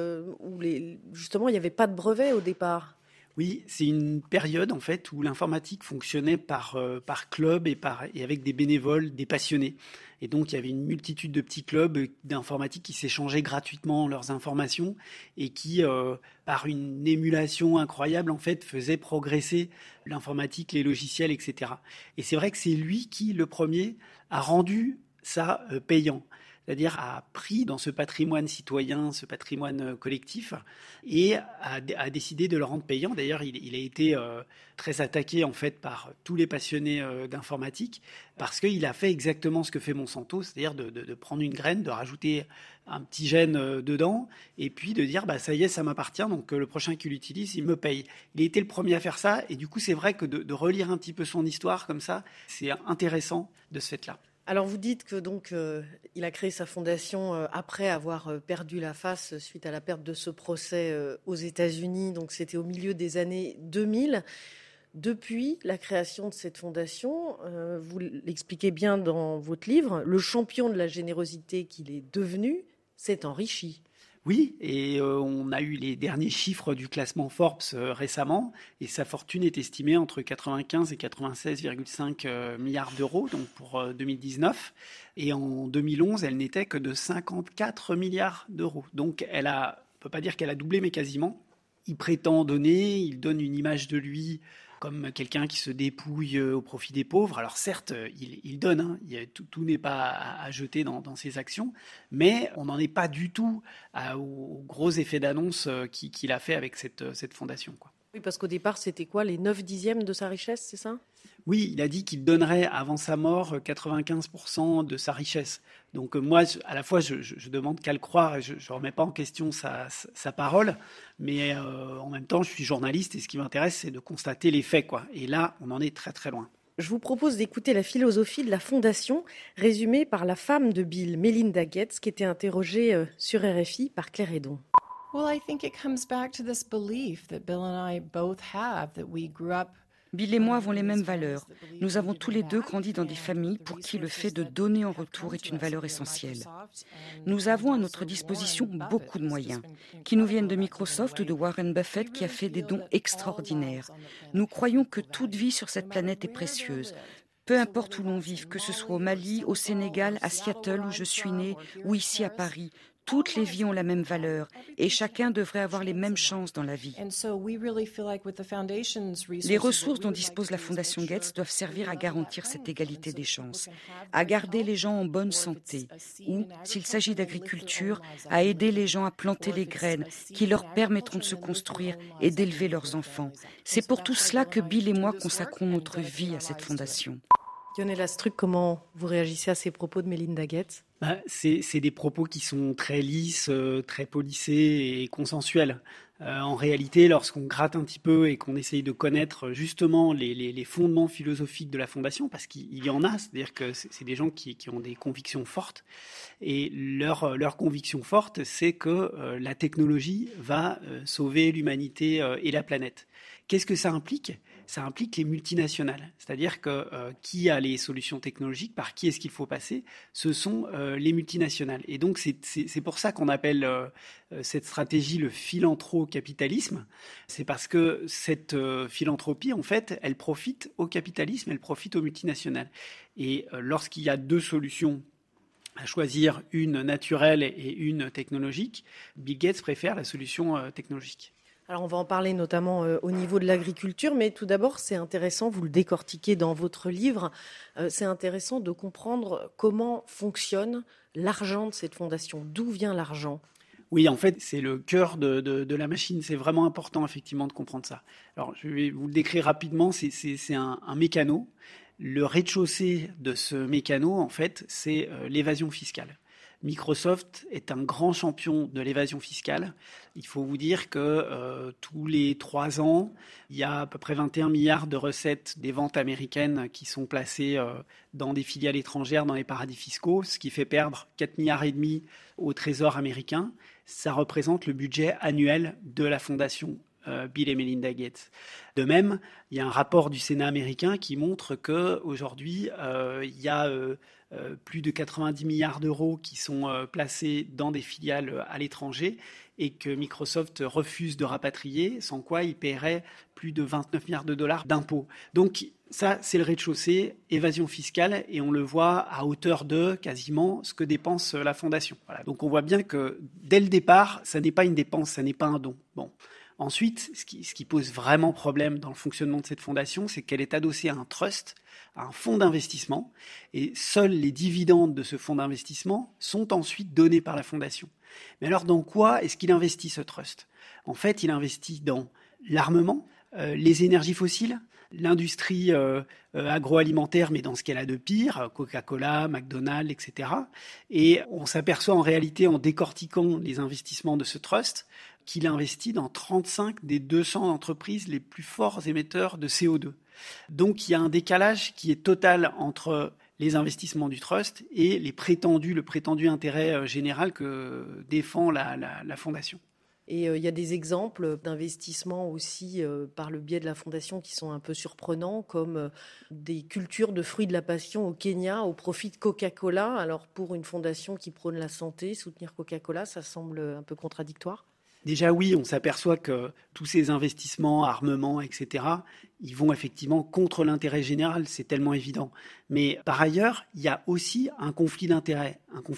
[SPEAKER 3] où justement il n'y avait pas de brevet au départ.
[SPEAKER 11] Oui, c'est une période en fait où l'informatique fonctionnait par club et avec des bénévoles, des passionnés. Et donc il y avait une multitude de petits clubs d'informatique qui s'échangeaient gratuitement leurs informations et qui, par une émulation incroyable en fait, faisaient progresser l'informatique, les logiciels, etc. Et c'est vrai que c'est lui qui, le premier, a rendu ça payant. C'est-à-dire a pris dans ce patrimoine citoyen, ce patrimoine collectif, et a décidé de le rendre payant. D'ailleurs, il a été très attaqué en fait par tous les passionnés d'informatique, parce qu'il a fait exactement ce que fait Monsanto, c'est-à-dire de prendre une graine, de rajouter un petit gène dedans, et puis de dire ça y est, ça m'appartient, donc le prochain qui l'utilise, il me paye. Il a été le premier à faire ça, et du coup, c'est vrai que de relire un petit peu son histoire comme ça, c'est intéressant de ce fait-là.
[SPEAKER 3] Alors vous dites que donc il a créé sa fondation après avoir perdu la face suite à la perte de ce procès aux États-Unis. Donc c'était au milieu des années 2000. Depuis la création de cette fondation, vous l'expliquez bien dans votre livre, le champion de la générosité qu'il est devenu s'est enrichi.
[SPEAKER 11] Oui, et on a eu les derniers chiffres du classement Forbes récemment, et sa fortune est estimée entre 95 et 96,5 milliards d'euros, donc pour 2019. Et en 2011, elle n'était que de 54 milliards d'euros. Donc on ne peut pas dire qu'elle a doublé, mais quasiment. Il prétend donner, il donne une image de lui comme quelqu'un qui se dépouille au profit des pauvres. Alors certes, il donne, tout n'est pas à jeter dans ses actions, mais on n'en est pas du tout aux gros effets d'annonce qu'il a fait avec cette fondation, quoi.
[SPEAKER 3] Oui, parce qu'au départ, c'était quoi, les 9/10 de sa richesse, c'est ça ?
[SPEAKER 11] Oui, il a dit qu'il donnerait avant sa mort 95% de sa richesse. Donc moi, à la fois, je demande qu'à le croire et je ne remets pas en question sa parole, mais en même temps, je suis journaliste et ce qui m'intéresse, c'est de constater les faits, quoi. Et là, on en est très très loin.
[SPEAKER 3] Je vous propose d'écouter la philosophie de la fondation résumée par la femme de Bill, Melinda Gates, qui était interrogée sur RFI par Claire Hédon.
[SPEAKER 12] Well, I think it comes back to this belief that Bill and I both have that we grew up Bill et moi avons les mêmes valeurs. Nous avons tous les deux grandi dans des familles pour qui le fait de donner en retour est une valeur essentielle. Nous avons à notre disposition beaucoup de moyens, qui nous viennent de Microsoft ou de Warren Buffett qui a fait des dons extraordinaires. Nous croyons que toute vie sur cette planète est précieuse. Peu importe où l'on vive, que ce soit au Mali, au Sénégal, à Seattle où je suis née, ou ici à Paris, toutes les vies ont la même valeur et chacun devrait avoir les mêmes chances dans la vie. Les ressources dont dispose la Fondation Gates doivent servir à garantir cette égalité des chances, à garder les gens en bonne santé ou, s'il s'agit d'agriculture, à aider les gens à planter les graines qui leur permettront de se construire et d'élever leurs enfants. C'est pour tout cela que Bill et moi consacrons notre vie à cette fondation.
[SPEAKER 3] Ionela Struck, comment vous réagissez à ces propos de Melinda Gates ?
[SPEAKER 11] C'est des propos qui sont très lisses, très polissés et consensuels. En réalité, lorsqu'on gratte un petit peu et qu'on essaye de connaître justement les fondements philosophiques de la Fondation, parce qu'il y en a, c'est-à-dire que c'est des gens qui ont des convictions fortes, et leur conviction forte, c'est que la technologie va sauver l'humanité et la planète. Qu'est-ce que ça implique ? Ça implique les multinationales. C'est-à-dire que qui a les solutions technologiques, par qui est-ce qu'il faut passer ? Ce sont les multinationales. Et donc, c'est pour ça qu'on appelle cette stratégie le philanthrocapitalisme. C'est parce que cette philanthropie, en fait, elle profite au capitalisme, elle profite aux multinationales. Et lorsqu'il y a deux solutions à choisir, une naturelle et une technologique, Bill Gates préfère la solution technologique.
[SPEAKER 3] Alors on va en parler notamment au niveau de l'agriculture, mais tout d'abord c'est intéressant, vous le décortiquez dans votre livre, c'est intéressant de comprendre comment fonctionne l'argent de cette fondation, d'où vient l'argent ?
[SPEAKER 11] Oui, en fait, c'est le cœur de la machine. C'est vraiment important, effectivement, de comprendre ça. Alors, je vais vous le décrire rapidement. C'est un mécano. Le rez-de-chaussée de ce mécano, en fait, c'est l'évasion fiscale. Microsoft est un grand champion de l'évasion fiscale. Il faut vous dire que tous les 3 ans, il y a à peu près 21 milliards de recettes des ventes américaines qui sont placées dans des filiales étrangères, dans les paradis fiscaux, ce qui fait perdre 4,5 milliards au Trésor américain. Ça représente le budget annuel de la fondation Bill et Melinda Gates. De même, il y a un rapport du Sénat américain qui montre qu'aujourd'hui, il y a plus de 90 milliards d'euros qui sont placés dans des filiales à l'étranger et que Microsoft refuse de rapatrier, sans quoi il paierait plus de 29 milliards de dollars d'impôts. Donc ça, c'est le rez-de-chaussée, évasion fiscale, et on le voit à hauteur de quasiment ce que dépense la Fondation. Voilà. Donc on voit bien que dès le départ, ça n'est pas une dépense, ça n'est pas un don. Bon. Ensuite, ce qui pose vraiment problème dans le fonctionnement de cette fondation, c'est qu'elle est adossée à un trust, à un fonds d'investissement, et seuls les dividendes de ce fonds d'investissement sont ensuite donnés par la fondation. Mais alors, dans quoi est-ce qu'il investit ce trust ? En fait, il investit dans l'armement, les énergies fossiles, l'industrie agroalimentaire, mais dans ce qu'elle a de pire, Coca-Cola, McDonald's, etc. Et on s'aperçoit en réalité, en décortiquant les investissements de ce trust, qu'il investit dans 35 des 200 entreprises les plus forts émetteurs de CO2. Donc il y a un décalage qui est total entre les investissements du trust et le prétendu intérêt général que défend la fondation.
[SPEAKER 3] Et il y a des exemples d'investissements aussi par le biais de la Fondation qui sont un peu surprenants, comme des cultures de fruits de la passion au Kenya au profit de Coca-Cola. Alors pour une fondation qui prône la santé, soutenir Coca-Cola, ça semble un peu contradictoire.
[SPEAKER 11] Déjà oui, on s'aperçoit que tous ces investissements, armements, etc., ils vont effectivement contre l'intérêt général, c'est tellement évident. Mais par ailleurs, il y a aussi un conflit d'intérêts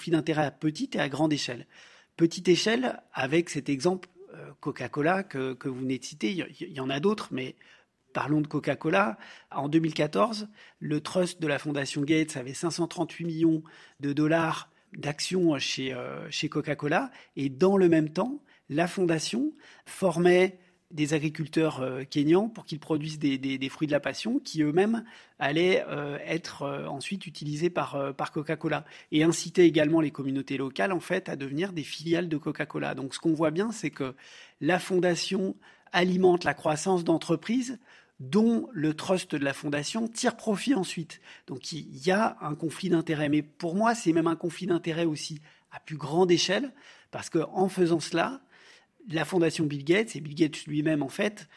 [SPEAKER 11] à petite et à grande échelle. Petite échelle, avec cet exemple Coca-Cola que vous venez de citer, il y en a d'autres, mais parlons de Coca-Cola. En 2014, le trust de la Fondation Gates avait 538 millions de dollars d'actions chez Coca-Cola, et dans le même temps, la Fondation formait des agriculteurs kenyans pour qu'ils produisent des fruits de la passion qui eux-mêmes allaient être ensuite utilisés par Coca-Cola, et inciter également les communautés locales en fait à devenir des filiales de Coca-Cola. Donc ce qu'on voit bien, c'est que la Fondation alimente la croissance d'entreprises dont le trust de la Fondation tire profit ensuite. Donc il y a un conflit d'intérêts, mais pour moi c'est même un conflit d'intérêts aussi à plus grande échelle, parce qu'en faisant cela, la fondation Bill Gates, et Bill Gates lui-même en fait,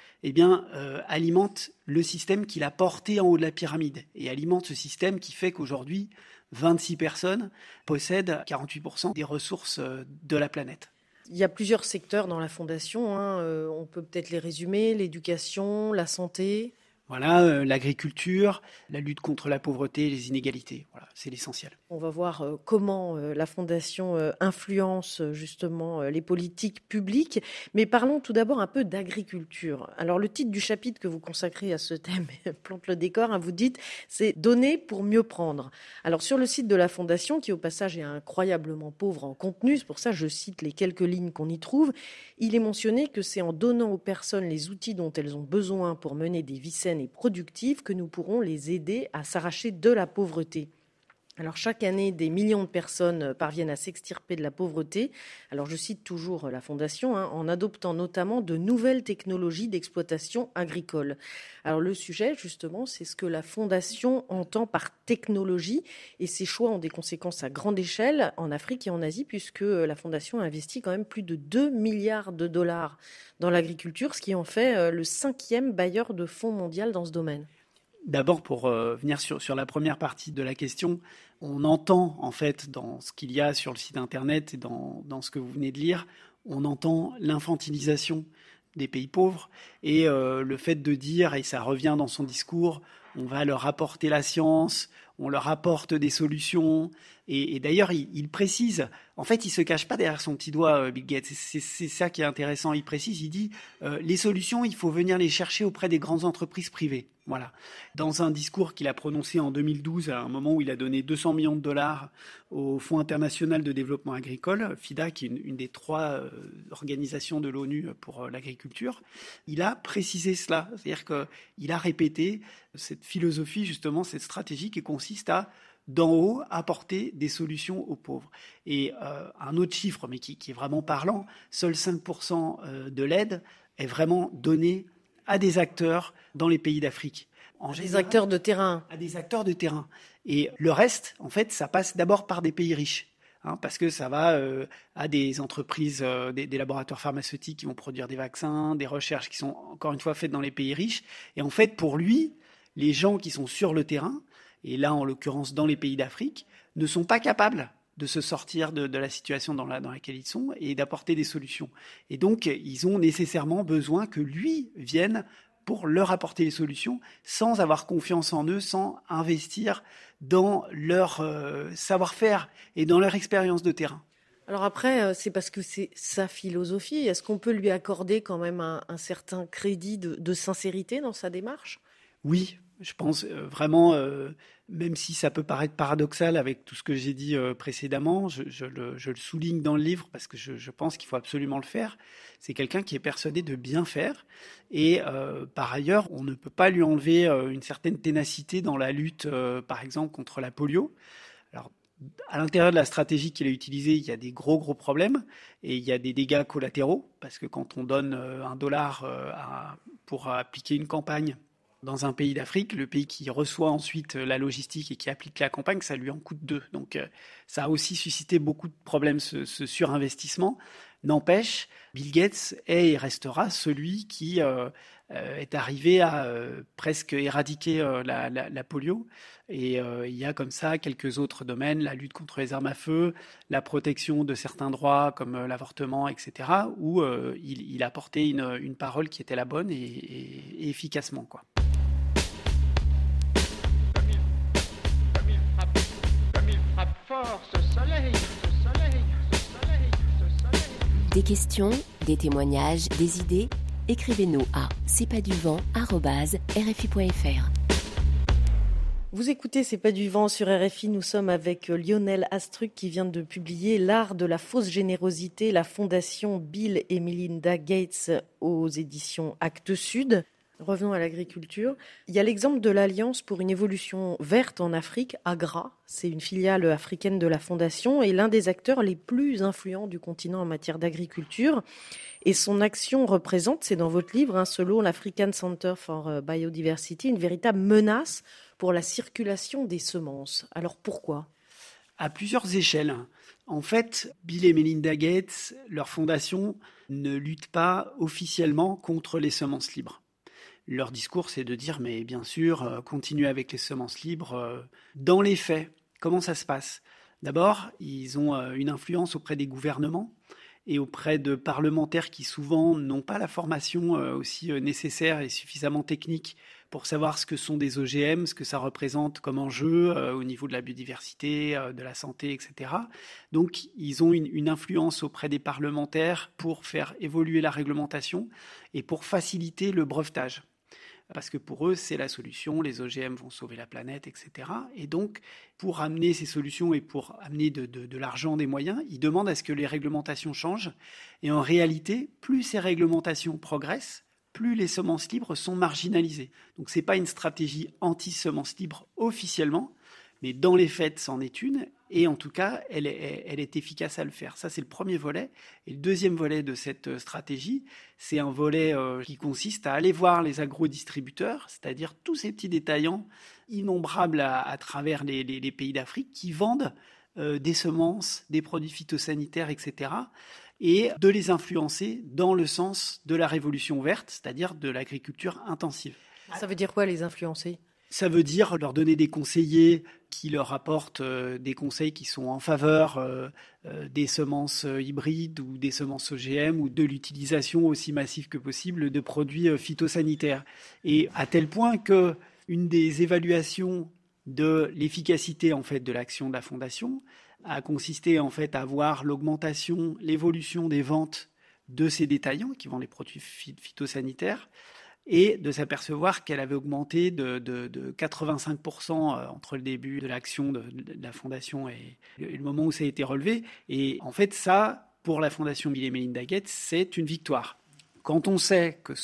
[SPEAKER 11] alimente le système qu'il a porté en haut de la pyramide, et alimente ce système qui fait qu'aujourd'hui, 26 personnes possèdent 48% des ressources de la planète.
[SPEAKER 3] Il y a plusieurs secteurs dans la fondation, on peut peut-être les résumer, l'éducation, la santé.
[SPEAKER 11] Voilà, l'agriculture, la lutte contre la pauvreté et les inégalités. Voilà, c'est l'essentiel.
[SPEAKER 3] On va voir comment la Fondation influence justement les politiques publiques. Mais parlons tout d'abord un peu d'agriculture. Alors le titre du chapitre que vous consacrez à ce thème plante le décor. Vous dites, c'est « Donner pour mieux prendre ». Alors sur le site de la Fondation, qui au passage est incroyablement pauvre en contenu, c'est pour ça que je cite les quelques lignes qu'on y trouve, il est mentionné que c'est en donnant aux personnes les outils dont elles ont besoin pour mener des vies saines et productives que nous pourrons les aider à s'arracher de la pauvreté. Alors chaque année, des millions de personnes parviennent à s'extirper de la pauvreté. Alors je cite toujours la Fondation, en adoptant notamment de nouvelles technologies d'exploitation agricole. Alors le sujet, justement, c'est ce que la Fondation entend par technologie. Et ces choix ont des conséquences à grande échelle en Afrique et en Asie, puisque la Fondation a investi quand même plus de 2 milliards de dollars dans l'agriculture, ce qui en fait le 5e bailleur de fonds mondial dans ce domaine.
[SPEAKER 11] D'abord, pour venir sur la première partie de la question, on entend en fait dans ce qu'il y a sur le site internet et dans ce que vous venez de lire, on entend l'infantilisation des pays pauvres et le fait de dire, et ça revient dans son discours, on va leur apporter la science, on leur apporte des solutions. Et d'ailleurs, il précise, en fait, il ne se cache pas derrière son petit doigt, Bill Gates. C'est ça qui est intéressant. Il précise, il dit, les solutions, il faut venir les chercher auprès des grandes entreprises privées. Voilà. Dans un discours qu'il a prononcé en 2012, à un moment où il a donné 200 millions de dollars au Fonds international de développement agricole, FIDA, qui est une des 3 organisations de l'ONU pour l'agriculture, il a précisé cela. C'est-à-dire qu'il a répété cette philosophie, justement, cette stratégie qui consiste à d'en haut, apporter des solutions aux pauvres. Et un autre chiffre, mais qui est vraiment parlant, seuls 5% de l'aide est vraiment donnée à des acteurs dans les pays d'Afrique.
[SPEAKER 3] Des acteurs de terrain.
[SPEAKER 11] À des acteurs de terrain. Et le reste, en fait, ça passe d'abord par des pays riches. Parce que ça va à des entreprises, des laboratoires pharmaceutiques qui vont produire des vaccins, des recherches qui sont encore une fois faites dans les pays riches. Et en fait, pour lui, les gens qui sont sur le terrain, et là, en l'occurrence, dans les pays d'Afrique, ne sont pas capables de se sortir de la situation dans laquelle ils sont et d'apporter des solutions. Et donc, ils ont nécessairement besoin que lui vienne pour leur apporter les solutions sans avoir confiance en eux, sans investir dans leur savoir-faire et dans leur expérience de terrain.
[SPEAKER 3] Alors après, c'est parce que c'est sa philosophie. Est-ce qu'on peut lui accorder quand même un certain crédit de sincérité dans sa démarche ?
[SPEAKER 11] Oui. Je pense vraiment, même si ça peut paraître paradoxal avec tout ce que j'ai dit précédemment, je le souligne dans le livre parce que je pense qu'il faut absolument le faire. C'est quelqu'un qui est persuadé de bien faire et par ailleurs, on ne peut pas lui enlever une certaine ténacité dans la lutte, par exemple, contre la polio. Alors, à l'intérieur de la stratégie qu'il a utilisée, il y a des gros problèmes et il y a des dégâts collatéraux parce que quand on donne $1 pour appliquer une campagne dans un pays d'Afrique, le pays qui reçoit ensuite la logistique et qui applique la campagne, ça lui en coûte 2. Donc ça a aussi suscité beaucoup de problèmes, ce surinvestissement. N'empêche, Bill Gates est et restera celui qui est arrivé à presque éradiquer la polio. Et il y a comme ça quelques autres domaines, la lutte contre les armes à feu, la protection de certains droits comme l'avortement, etc., où il a porté une parole qui était la bonne et efficacement, quoi.
[SPEAKER 2] Des questions, des témoignages, des idées, écrivez-nous à cestpaduvent@rfi.fr.
[SPEAKER 3] Vous écoutez C'est pas du vent sur RFI, nous sommes avec Lionel Astruc qui vient de publier L'art de la fausse générosité, la fondation Bill et Melinda Gates aux éditions Actes Sud. Revenons à l'agriculture. Il y a l'exemple de l'Alliance pour une évolution verte en Afrique, AGRA. C'est une filiale africaine de la Fondation et l'un des acteurs les plus influents du continent en matière d'agriculture. Et son action représente, c'est dans votre livre, selon l'African Center for Biodiversity, une véritable menace pour la circulation des semences. Alors pourquoi ?
[SPEAKER 11] À plusieurs échelles. En fait, Bill et Melinda Gates, leur fondation, ne lutte pas officiellement contre les semences libres. Leur discours, c'est de dire, mais bien sûr, continuez avec les semences libres. Dans les faits, comment ça se passe ? D'abord, ils ont une influence auprès des gouvernements et auprès de parlementaires qui souvent n'ont pas la formation aussi nécessaire et suffisamment technique pour savoir ce que sont des OGM, ce que ça représente comme enjeu au niveau de la biodiversité, de la santé, etc. Donc, ils ont une influence auprès des parlementaires pour faire évoluer la réglementation et pour faciliter le brevetage. Parce que pour eux, c'est la solution, les OGM vont sauver la planète, etc. Et donc, pour amener ces solutions et pour amener de l'argent, des moyens, ils demandent à ce que les réglementations changent. Et en réalité, plus ces réglementations progressent, plus les semences libres sont marginalisées. Donc, ce n'est pas une stratégie anti-semences libres officiellement, mais dans les faits, c'en est une. Et en tout cas, elle est efficace à le faire. Ça, c'est le premier volet. Et le deuxième volet de cette stratégie, c'est un volet qui consiste à aller voir les agrodistributeurs, c'est-à-dire tous ces petits détaillants innombrables à travers les pays d'Afrique qui vendent des semences, des produits phytosanitaires, etc., et de les influencer dans le sens de la révolution verte, c'est-à-dire de l'agriculture intensive.
[SPEAKER 3] Ça veut dire quoi, les influencer ?
[SPEAKER 11] Ça veut dire leur donner des conseillers qui leur apportent des conseils qui sont en faveur des semences hybrides ou des semences OGM ou de l'utilisation aussi massive que possible de produits phytosanitaires. Et à tel point que une des évaluations de l'efficacité en fait de l'action de la fondation a consisté en fait à voir l'augmentation, l'évolution des ventes de ces détaillants qui vendent les produits phytosanitaires, et de s'apercevoir qu'elle avait augmenté de 85% entre le début de l'action de la Fondation et le moment où ça a été relevé. Et en fait, ça, pour la Fondation Bill et Melinda Gates, c'est une victoire. Quand on sait que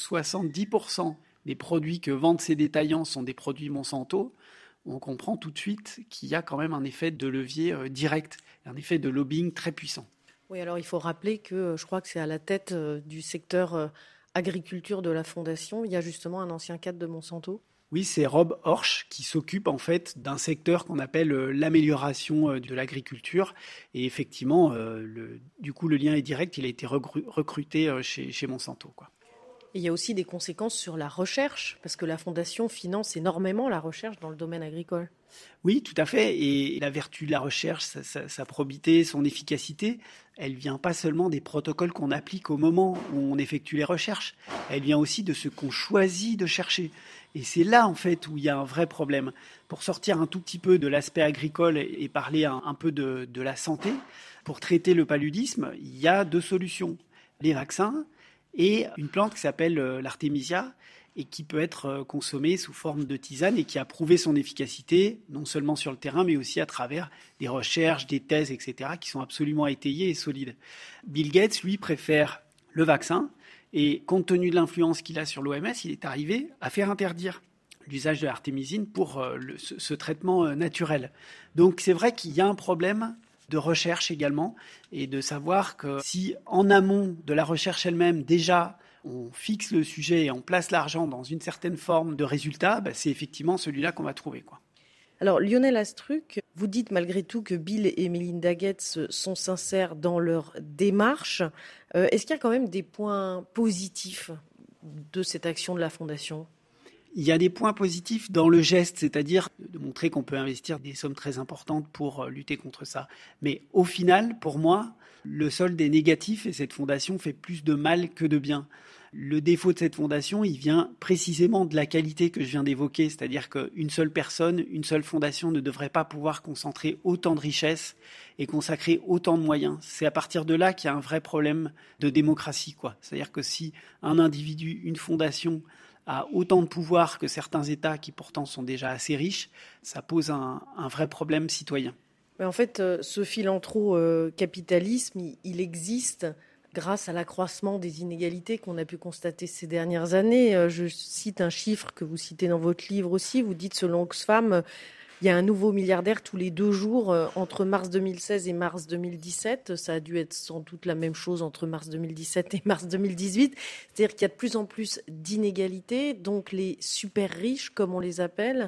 [SPEAKER 11] 70% des produits que vendent ces détaillants sont des produits Monsanto, on comprend tout de suite qu'il y a quand même un effet de levier direct, un effet de lobbying très puissant.
[SPEAKER 3] Oui, alors il faut rappeler que je crois que c'est à la tête du secteur agriculture de la Fondation, il y a justement un ancien cadre de Monsanto.
[SPEAKER 11] Oui, c'est Rob Horsch qui s'occupe en fait d'un secteur qu'on appelle l'amélioration de l'agriculture. Et effectivement, du coup, le lien est direct. Il a été recruté chez Monsanto, quoi.
[SPEAKER 3] Et il y a aussi des conséquences sur la recherche, parce que la Fondation finance énormément la recherche dans le domaine agricole.
[SPEAKER 11] Oui, tout à fait. Et la vertu de la recherche, sa probité, son efficacité, elle vient pas seulement des protocoles qu'on applique au moment où on effectue les recherches. Elle vient aussi de ce qu'on choisit de chercher. Et c'est là, en fait, où il y a un vrai problème. Pour sortir un tout petit peu de l'aspect agricole et parler un peu de la santé, pour traiter le paludisme, il y a deux solutions. Les vaccins et une plante qui s'appelle l'artémisia, et qui peut être consommée sous forme de tisane et qui a prouvé son efficacité, non seulement sur le terrain, mais aussi à travers des recherches, des thèses, etc., qui sont absolument étayées et solides. Bill Gates, lui, préfère le vaccin, et compte tenu de l'influence qu'il a sur l'OMS, il est arrivé à faire interdire l'usage de l'artémisine pour ce traitement naturel. Donc c'est vrai qu'il y a un problème de recherche également, et de savoir que si en amont de la recherche elle-même, déjà, on fixe le sujet et on place l'argent dans une certaine forme de résultat, c'est effectivement celui-là qu'on va trouver, quoi.
[SPEAKER 3] Alors Lionel Astruc, vous dites malgré tout que Bill et Melinda Gates sont sincères dans leur démarche. Est-ce qu'il y a quand même des points positifs de cette action de la Fondation ?
[SPEAKER 11] Il y a des points positifs dans le geste, c'est-à-dire de montrer qu'on peut investir des sommes très importantes pour lutter contre ça. Mais au final, pour moi, le solde est négatif et cette fondation fait plus de mal que de bien. Le défaut de cette fondation, il vient précisément de la qualité que je viens d'évoquer, c'est-à-dire qu'une seule personne, une seule fondation ne devrait pas pouvoir concentrer autant de richesses et consacrer autant de moyens. C'est à partir de là qu'il y a un vrai problème de démocratie, quoi. C'est-à-dire que si un individu, une fondation, a autant de pouvoir que certains États qui pourtant sont déjà assez riches, ça pose un vrai problème citoyen.
[SPEAKER 3] Mais en fait, ce philanthrocapitalisme, il existe grâce à l'accroissement des inégalités qu'on a pu constater ces dernières années. Je cite un chiffre que vous citez dans votre livre aussi. Vous dites, selon Oxfam, il y a un nouveau milliardaire tous les 2 jours entre mars 2016 et mars 2017. Ça a dû être sans doute la même chose entre mars 2017 et mars 2018. C'est-à-dire qu'il y a de plus en plus d'inégalités. Donc les super riches, comme on les appelle,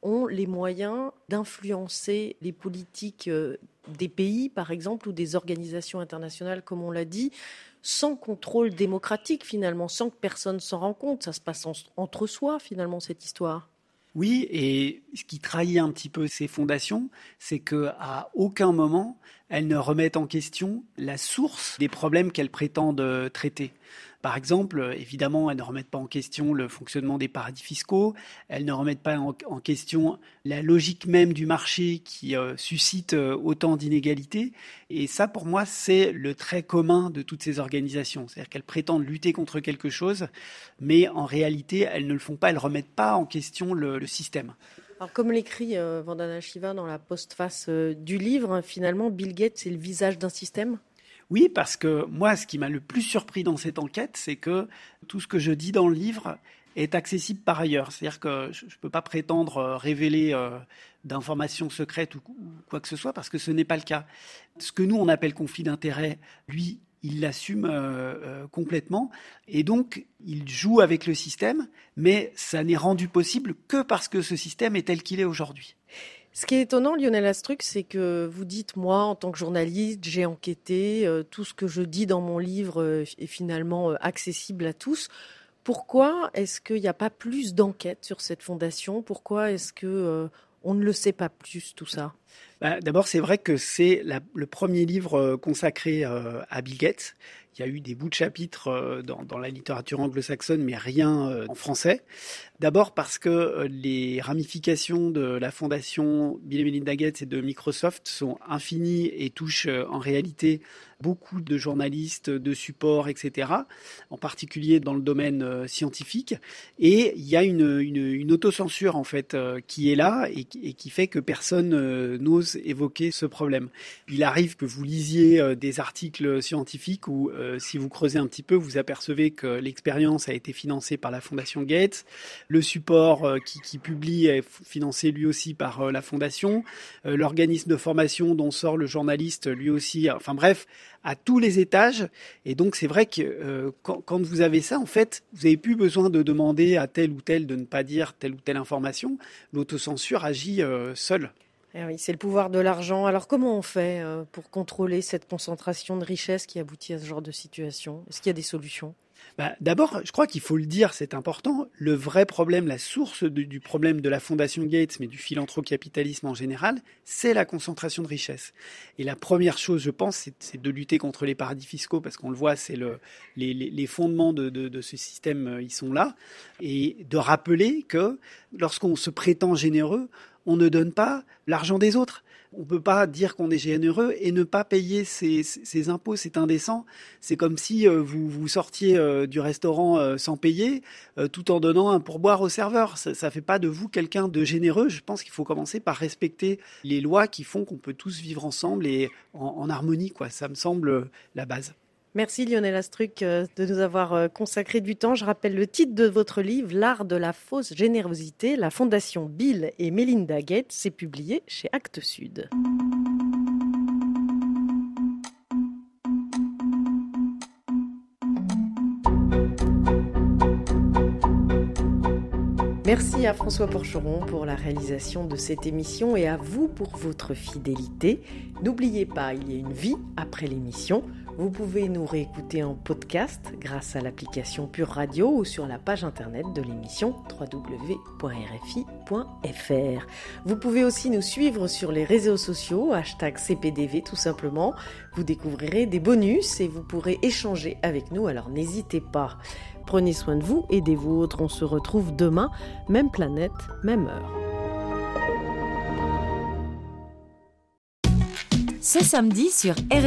[SPEAKER 3] ont les moyens d'influencer les politiques des pays, par exemple, ou des organisations internationales, comme on l'a dit, sans contrôle démocratique, finalement, sans que personne s'en rende compte. Ça se passe entre soi, finalement, cette histoire.
[SPEAKER 11] Oui, et ce qui trahit un petit peu ces fondations, c'est qu'à aucun moment, elles ne remettent en question la source des problèmes qu'elles prétendent traiter. Par exemple, évidemment, elles ne remettent pas en question le fonctionnement des paradis fiscaux, elles ne remettent pas en question la logique même du marché qui suscite autant d'inégalités. Et ça, pour moi, c'est le trait commun de toutes ces organisations. C'est-à-dire qu'elles prétendent lutter contre quelque chose, mais en réalité, elles ne le font pas, elles ne remettent pas en question le système.
[SPEAKER 3] Alors, comme l'écrit Vandana Shiva dans la postface du livre, finalement, Bill Gates, c'est le visage d'un système ?
[SPEAKER 11] Oui, parce que moi, ce qui m'a le plus surpris dans cette enquête, c'est que tout ce que je dis dans le livre est accessible par ailleurs. C'est-à-dire que je ne peux pas prétendre révéler d'informations secrètes ou quoi que ce soit, parce que ce n'est pas le cas. Ce que nous, on appelle conflit d'intérêts, lui, il l'assume complètement. Et donc, il joue avec le système, mais ça n'est rendu possible que parce que ce système est tel qu'il est aujourd'hui.
[SPEAKER 3] Ce qui est étonnant, Lionel Astruc, c'est que vous dites, moi, en tant que journaliste, j'ai enquêté, tout ce que je dis dans mon livre est finalement accessible à tous. Pourquoi est-ce qu'il n'y a pas plus d'enquêtes sur cette fondation ? Pourquoi est-ce qu'on ne le sait pas plus, tout ça ?
[SPEAKER 11] D'abord, c'est vrai que c'est le premier livre consacré à Bill Gates. Il y a eu des bouts de chapitres dans la littérature anglo-saxonne, mais rien en français. D'abord parce que les ramifications de la fondation Bill et Melinda Gates et de Microsoft sont infinies et touchent en réalité beaucoup de journalistes, de supports, etc., en particulier dans le domaine scientifique. Et il y a une autocensure, en fait, qui est là et qui fait que personne n'ose évoquer ce problème. Il arrive que vous lisiez des articles scientifiques où, si vous creusez un petit peu, vous apercevez que l'expérience a été financée par la fondation Gates. Le support qui publie est financé lui aussi par la fondation. L'organisme de formation dont sort le journaliste, lui aussi. Enfin bref, à tous les étages. Et donc, c'est vrai que quand vous avez ça, en fait, vous n'avez plus besoin de demander à tel ou tel de ne pas dire telle ou telle information. L'autocensure agit seule.
[SPEAKER 3] Eh oui, c'est le pouvoir de l'argent. Alors, comment on fait pour contrôler cette concentration de richesse qui aboutit à ce genre de situation ? Est-ce qu'il y a des solutions ?
[SPEAKER 11] D'abord, je crois qu'il faut le dire, c'est important. Le vrai problème, la source du problème de la fondation Gates, mais du philanthrocapitalisme en général, c'est la concentration de richesse. Et la première chose, je pense, c'est de lutter contre les paradis fiscaux, parce qu'on le voit, c'est les fondements de ce système, ils sont là. Et de rappeler que lorsqu'on se prétend généreux, on ne donne pas l'argent des autres. On ne peut pas dire qu'on est généreux et ne pas payer ses impôts, c'est indécent. C'est comme si vous sortiez du restaurant sans payer, tout en donnant un pourboire au serveur. Ça ne fait pas de vous quelqu'un de généreux. Je pense qu'il faut commencer par respecter les lois qui font qu'on peut tous vivre ensemble et en harmonie, quoi. Ça me semble la base.
[SPEAKER 3] Merci Lionel Astruc de nous avoir consacré du temps. Je rappelle le titre de votre livre, L'art de la fausse générosité, la fondation Bill et Melinda Gates. C'est publié chez Actes Sud. Merci à François Porcheron pour la réalisation de cette émission et à vous pour votre fidélité. N'oubliez pas, il y a une vie après l'émission. Vous pouvez nous réécouter en podcast grâce à l'application Pure Radio ou sur la page internet de l'émission www.rfi.fr. Vous pouvez aussi nous suivre sur les réseaux sociaux, #CPDV tout simplement. Vous découvrirez des bonus et vous pourrez échanger avec nous, alors n'hésitez pas. Prenez soin de vous et des vôtres. On se retrouve demain, même planète, même heure.
[SPEAKER 2] Ce samedi sur RFI.